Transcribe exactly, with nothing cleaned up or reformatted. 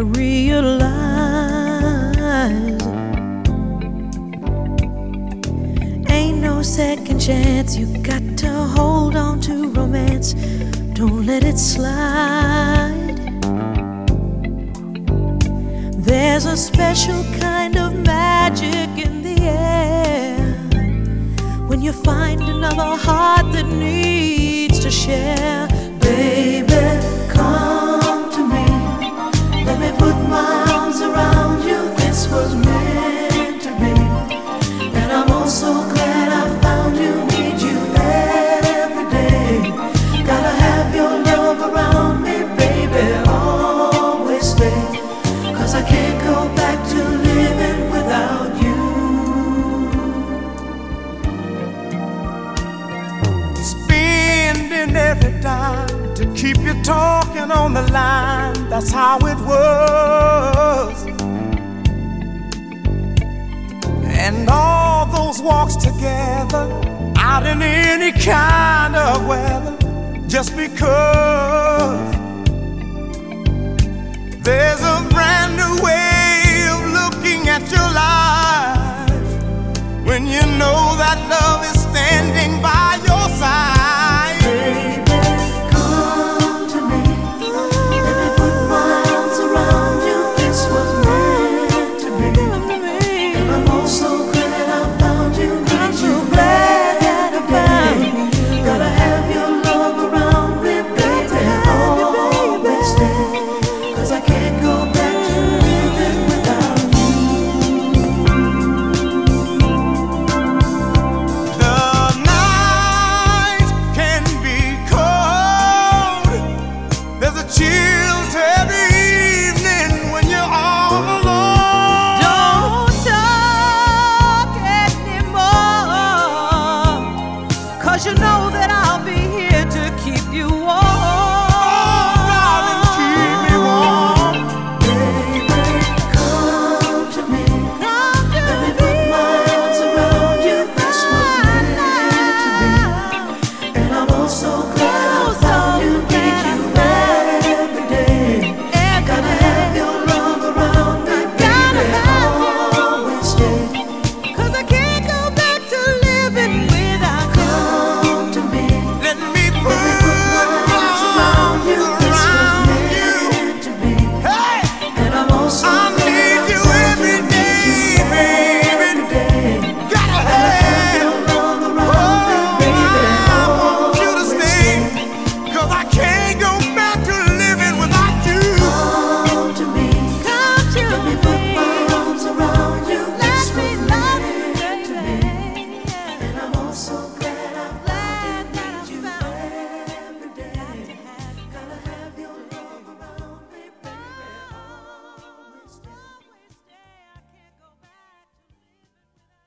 realize ain't no second chance. You got to hold on to romance. Don't let it slide. There's a special kind of magic in the air when you find another heart that needs to share. Baby, come to me. Let me put my arms around you. This was meant to be. And I'm also glad I found you. Need you every day. Gotta have your love around me, baby. Always stay. Cause I can't go back to living without you. Spending every dime to keep you talking on the line. That's how it was. And all those walks together out in any kind of weather, just because